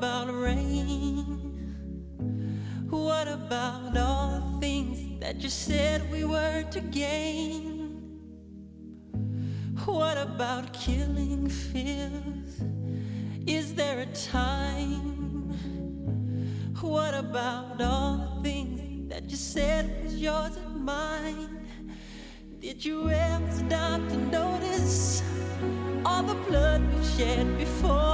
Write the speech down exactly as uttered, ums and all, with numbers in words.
about rain? What about all the things that you said we were to gain? What about killing fears? Is there a time? What about all the things that you said was yours and mine? Did you ever stop to notice all the blood we shed before?